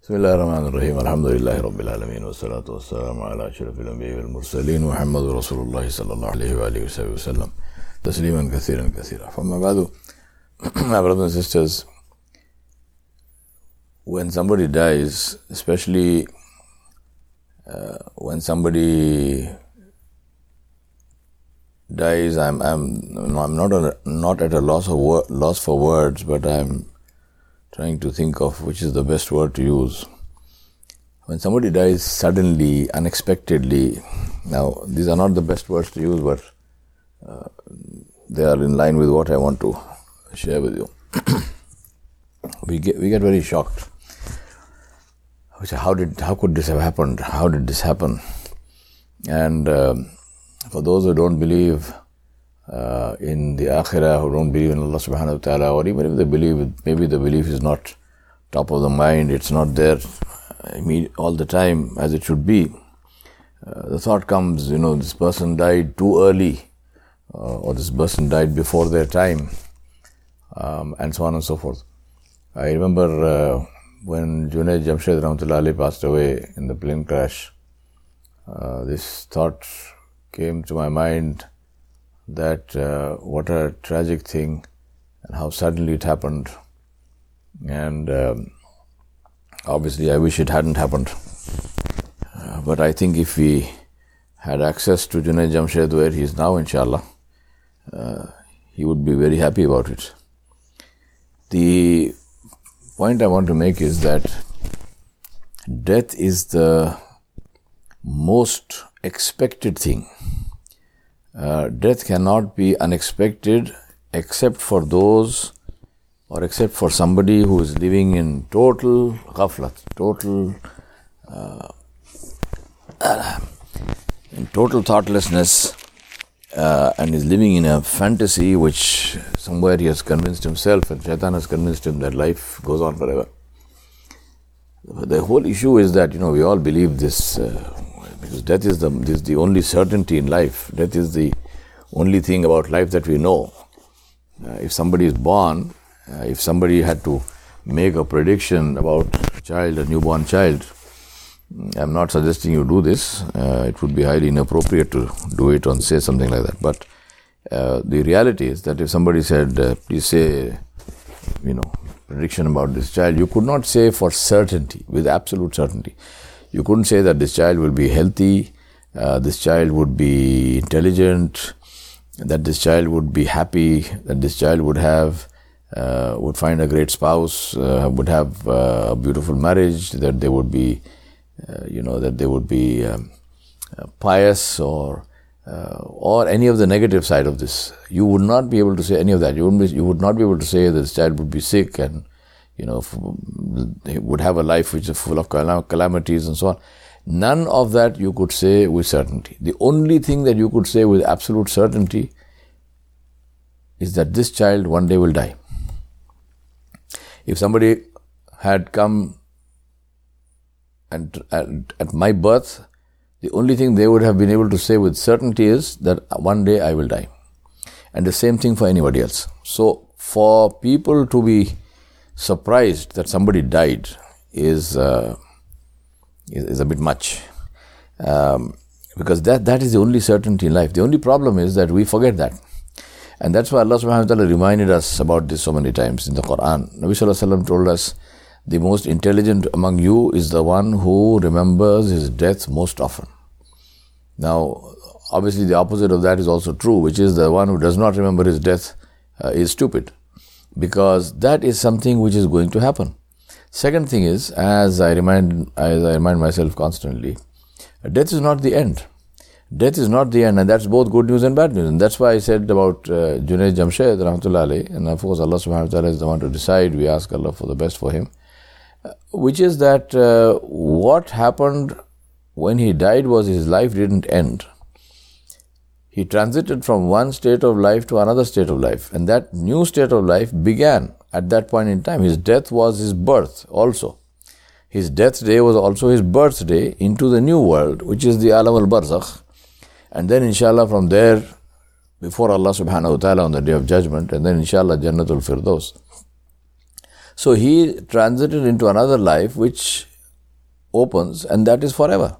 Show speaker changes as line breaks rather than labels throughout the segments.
Bismillahirrahmanirrahim. Alhamdulillahi Rabbil Alameen. Wassalatu wassalamu ala ashrafil anbiya wal mursaleen. Muhammadu Rasulullah sallallahu alayhi wa alihi wa sallam. Tasliman kathiran kathira. Famma ba'du. My brothers and sisters, when somebody dies, especially when somebody dies, I'm not at a loss for words, but I'm trying to think of which is the best word to use. When somebody dies suddenly, unexpectedly, now these are not the best words to use, but they are in line with what I want to share with you. we get very shocked. We say, how could this have happened? How did this happen? And for those who don't believe in the akhirah, who don't believe in Allah subhanahu wa ta'ala, or even if they believe, maybe the belief is not top of the mind, it's not there all the time as it should be. The thought comes, this person died too early, or this person died before their time, and so on and so forth. I remember when Junaid Jamshed Rahmatullah Alayhi passed away in the plane crash, this thought came to my mind that what a tragic thing and how suddenly it happened. And obviously I wish it hadn't happened. But I think if we had access to Junaid Jamshed where he is now, inshallah, he would be very happy about it. The point I want to make is that death is the most expected thing. Death cannot be unexpected except for those, or except for somebody who is living in total ghaflat, total thoughtlessness, and is living in a fantasy which somewhere he has convinced himself, and Shaitan has convinced him that life goes on forever. The whole issue is that, we all believe this, because death is the only certainty in life. Death is the only thing about life that we know. If somebody is born, if somebody had to make a prediction about a newborn child, I'm not suggesting you do this. It would be highly inappropriate to do it or say something like that. But the reality is that if somebody said, please say, prediction about this child, you could not say for certainty, with absolute certainty. You couldn't say that this child will be healthy, this child would be intelligent, that this child would be happy, that this child would find a great spouse, would have a beautiful marriage, that they would be, pious, or any of the negative side of this. You would not be able to say any of that. You would not be able to say that this child would be sick and he would have a life which is full of calamities and so on. None of that you could say with certainty. The only thing that you could say with absolute certainty is that this child one day will die. If somebody had come and at my birth, the only thing they would have been able to say with certainty is that one day I will die. And the same thing for anybody else. So for people to be surprised that somebody died is a bit much, because that is the only certainty in life. The only problem is that we forget that, and that's why Allah subhanahu wa ta'ala reminded us about this so many times in the Quran. Nabi sallallahu alaihi wasallam told us, the most intelligent among you is the one who remembers his death most often. Now obviously the opposite of that is also true, which is the one who does not remember his death is stupid, because that is something which is going to happen. Second thing is, as I remind myself constantly, death is not the end. Death is not the end, and that's both good news and bad news. And that's why I said about Junaid Jamshed Rahmatullah Alayhi, and of course Allah subhanahu wa ta'ala is the one to decide. We ask Allah for the best for him. Which is that what happened when he died was his life didn't end. He transited from one state of life to another state of life, and that new state of life began at that point in time. His death was his birth also. His death day was also his birthday into the new world, which is the Alam al-Barzakh. And then inshallah from there, before Allah subhanahu wa ta'ala on the day of judgment, and then inshallah Jannatul Firdaus. So he transited into another life which opens, and that is forever.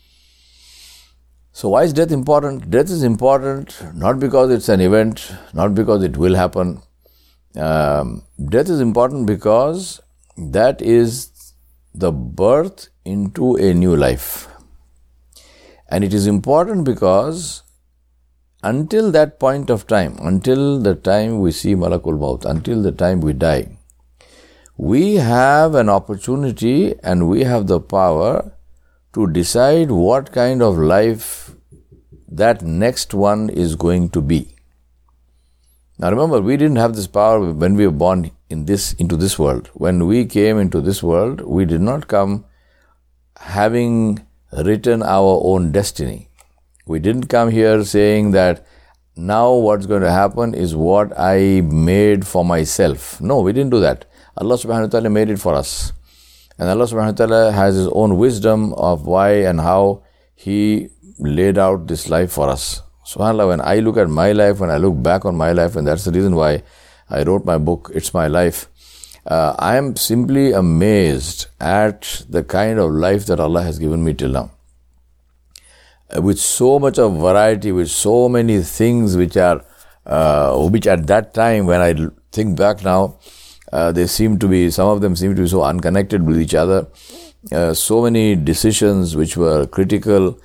So why is death important? Death is important not because it's an event, not because it will happen. Death is important because that is the birth into a new life. And it is important because until that point of time, until the time we see Malakul Maut, until the time we die, we have an opportunity and we have the power to decide what kind of life that next one is going to be. Now remember, we didn't have this power when we were born into this world. When we came into this world, we did not come having written our own destiny. We didn't come here saying that now what's going to happen is what I made for myself. No, we didn't do that. Allah subhanahu wa ta'ala made it for us. And Allah subhanahu wa ta'ala has His own wisdom of why and how He laid out this life for us. SubhanAllah, when I look at my life, when I look back on my life, and that's the reason why I wrote my book, It's My Life, I am simply amazed at the kind of life that Allah has given me till now. With so much of variety, with so many things which at that time, when I think back now, some of them seem to be so unconnected with each other. So many decisions which were critical,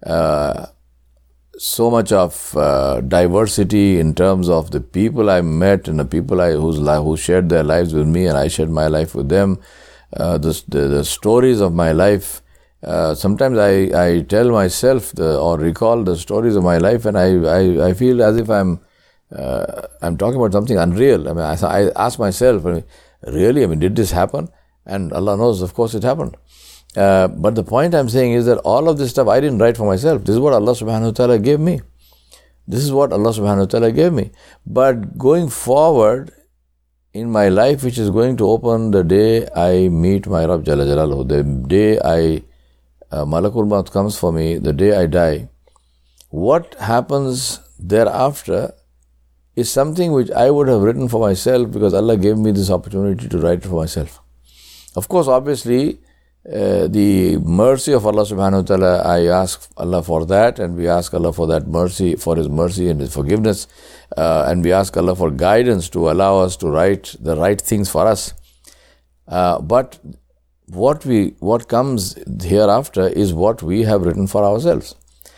so much of diversity in terms of the people I met and the people who shared their lives with me and I shared my life with them. The stories of my life. Sometimes I tell myself or recall the stories of my life, and I feel as if I'm talking about something unreal. I mean, I ask myself, really? Did this happen? And Allah knows, of course, it happened. But the point I'm saying is that all of this stuff I didn't write for myself. This is what Allah subhanahu wa ta'ala gave me. This is what Allah subhanahu wa ta'ala gave me. But going forward in my life, which is going to open the day I meet my Rabb Jalla Jalaluhu, the day Malakul Maut comes for me, the day I die, what happens thereafter is something which I would have written for myself because Allah gave me this opportunity to write for myself. Of course, obviously, the mercy of Allah subhanahu wa ta'ala, I ask Allah for that, and we ask Allah for that mercy, for His mercy and His forgiveness, and we ask Allah for guidance to allow us to write the right things for us. But what comes hereafter is what we have written for ourselves.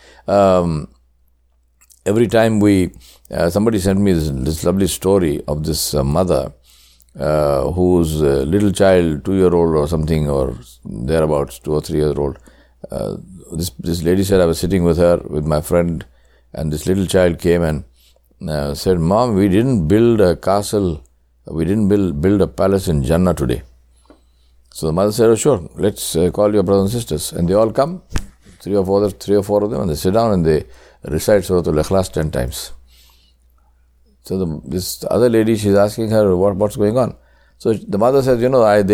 Every time somebody sent me this lovely story of this mother whose little child, 2-year-old or something, or thereabouts, 2 or 3 years old. This lady said, I was sitting with her, with my friend, and this little child came and said, Mom, we didn't build a castle, we didn't build a palace in Jannah today. So the mother said, oh sure, let's call your brothers and sisters. And they all come, 3 or 4 of them, and they sit down and they recite Surah Al-Ikhlas 10 times. So this other lady, she's asking her what's going on. So the mother says,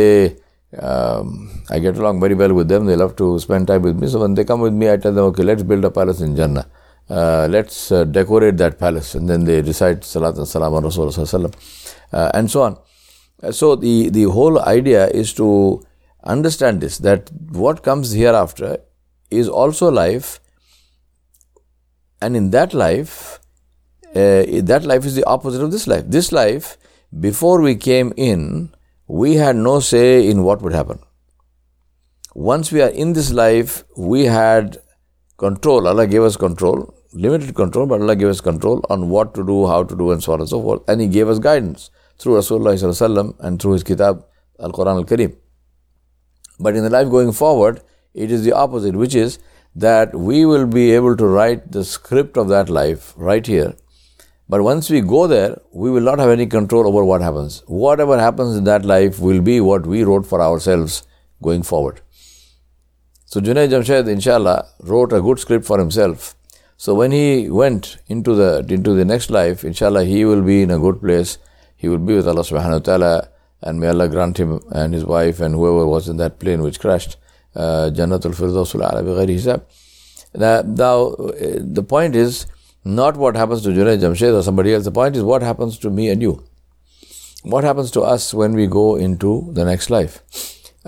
I get along very well with them. They love to spend time with me. So when they come with me, I tell them, okay, let's build a palace in Jannah. Let's decorate that palace. And then they recite Salat and Salam on Rasulullah and so on. So the whole idea is to understand this, that what comes hereafter is also life. And in that life is the opposite of this life. This life, before we came in, we had no say in what would happen. Once we are in this life, we had control. Allah gave us control, limited control, but Allah gave us control on what to do, how to do, and so on and so forth. And He gave us guidance through Rasulullah sallallahu alaihi wasallam and through His Kitab, Al-Quran Al-Kareem. But in the life going forward, it is the opposite, which is that we will be able to write the script of that life right here. But once we go there, we will not have any control over what happens. Whatever happens in that life will be what we wrote for ourselves going forward. So Junaid Jamshed, inshallah, wrote a good script for himself. So when he went into the next life, inshallah, he will be in a good place. He will be with Allah subhanahu wa ta'ala, and may Allah grant him and his wife and whoever was in that plane which crashed, Jannatul Firdausul A'la bi ghairi hisab. Now, the point is not what happens to Junaid Jamshed or somebody else. The point is what happens to me and you. What happens to us when we go into the next life.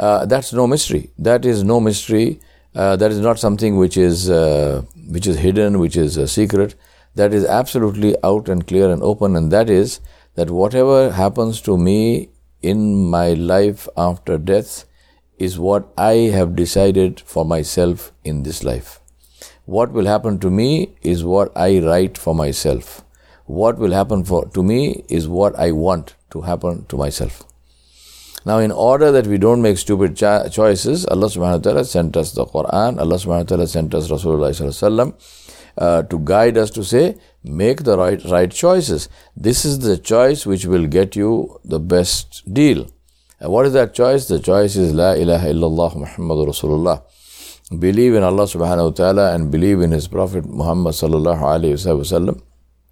that's no mystery. That is no mystery. That is not something which is hidden, which is a secret. That is absolutely out and clear and open, and that is that whatever happens to me in my life after death is what I have decided for myself in this life. What will happen to me is what I write for myself. What will happen to me is what I want to happen to myself. Now, in order that we don't make stupid choices, Allah subhanahu wa ta'ala sent us the Quran, Allah subhanahu wa ta'ala sent us Rasulullah sallallahu alaihi wasallam to guide us to say, make the right choices. This is the choice which will get you the best deal. And what is that choice? The choice is La ilaha illallah Muhammadur Rasulullah. Believe in Allah subhanahu wa ta'ala and believe in His Prophet Muhammad sallallahu alayhi wasallam.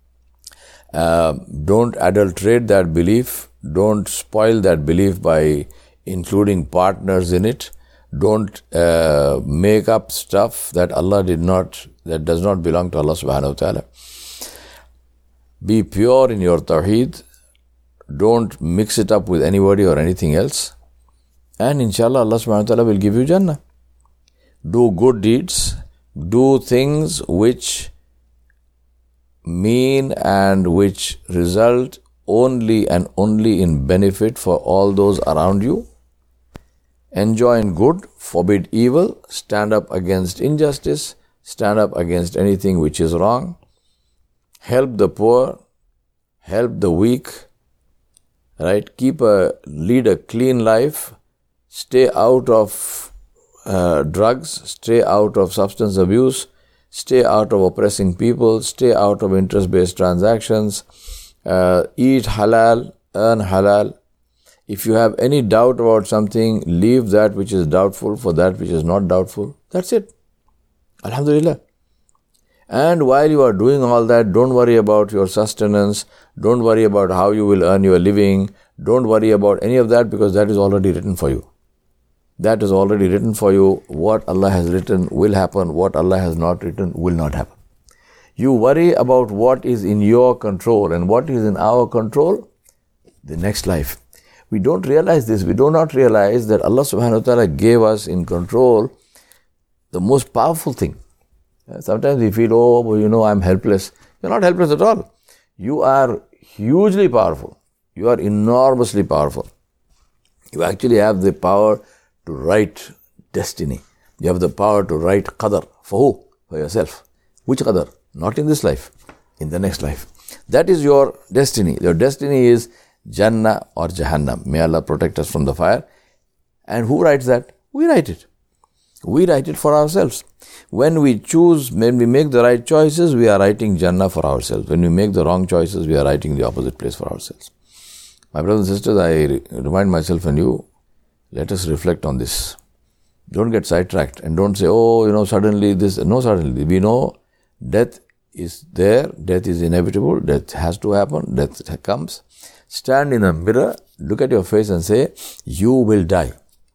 Don't adulterate that belief. Don't spoil that belief by including partners in it. Don't make up stuff that that does not belong to Allah subhanahu wa ta'ala. Be pure in your tawheed. Don't mix it up with anybody or anything else. And inshallah, Allah subhanahu wa ta'ala will give you Jannah. Do good deeds. Do things which mean and which result only and only in benefit for all those around you. Enjoin good, forbid evil, stand up against injustice, stand up against anything which is wrong, help the poor, help the weak, right? Lead a clean life, stay out of drugs, stay out of substance abuse, stay out of oppressing people, stay out of interest-based transactions, eat halal, earn halal. If you have any doubt about something, leave that which is doubtful for that which is not doubtful. That's it. Alhamdulillah. And while you are doing all that, don't worry about your sustenance. Don't worry about how you will earn your living. Don't worry about any of that, because that is already written for you. That is already written for you. What Allah has written will happen. What Allah has not written will not happen. You worry about what is in your control, and what is in our control? The next life. We don't realize this. We do not realize that Allah subhanahu wa ta'ala gave us in control the most powerful thing. Sometimes we feel, I'm helpless. You're not helpless at all. You are hugely powerful. You are enormously powerful. You actually have the power to write destiny. You have the power to write qadar. For who? For yourself. Which qadar? Not in this life. In the next life. That is your destiny. Your destiny is Jannah or Jahannam. May Allah protect us from the fire. And who writes that? We write it. We write it for ourselves. When we make the right choices, we are writing Jannah for ourselves. When we make the wrong choices, we are writing the opposite place for ourselves. My brothers and sisters, I remind myself and you, let us reflect on this. Don't get sidetracked and don't say, suddenly this. No, suddenly. We know death is there, death is inevitable, death has to happen, death comes. Stand in a mirror, look at your face and say, you will die.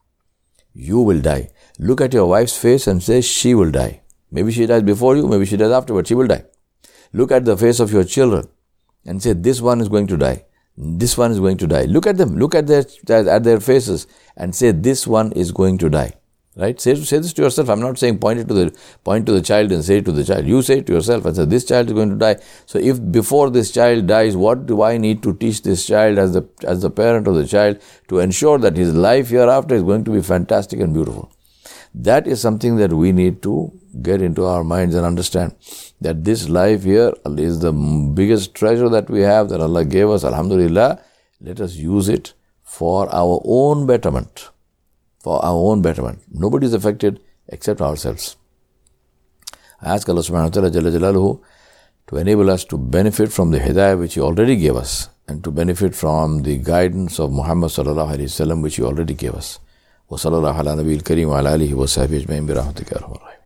You will die. Look at your wife's face and say, she will die. Maybe she dies before you, maybe she dies afterwards, she will die. Look at the face of your children and say, this one is going to die. This one is going to die. Look at them, look at their faces and say, this one is going to die. Right? Say this to yourself. I'm not saying point to the child and say it to the child. You say it to yourself and say, this child is going to die. So if before this child dies, what do I need to teach this child as the parent of the child to ensure that his life hereafter is going to be fantastic and beautiful? That is something that we need to get into our minds and understand, that this life here is the biggest treasure that we have, that Allah gave us. Alhamdulillah, let us use it for our own betterment. For our own betterment. Nobody is affected except ourselves. I ask Allah subhanahu wa ta'ala Jalla Jalaluhu to enable us to benefit from the hidayah which He already gave us, and to benefit from the guidance of Muhammad sallallahu alayhi wa sallam which He already gave us. Wa sallallahu ala nabiyil kareem wa ala alihi wa sahbihi ajma'in bi rahmatika ya arhamar rahimin.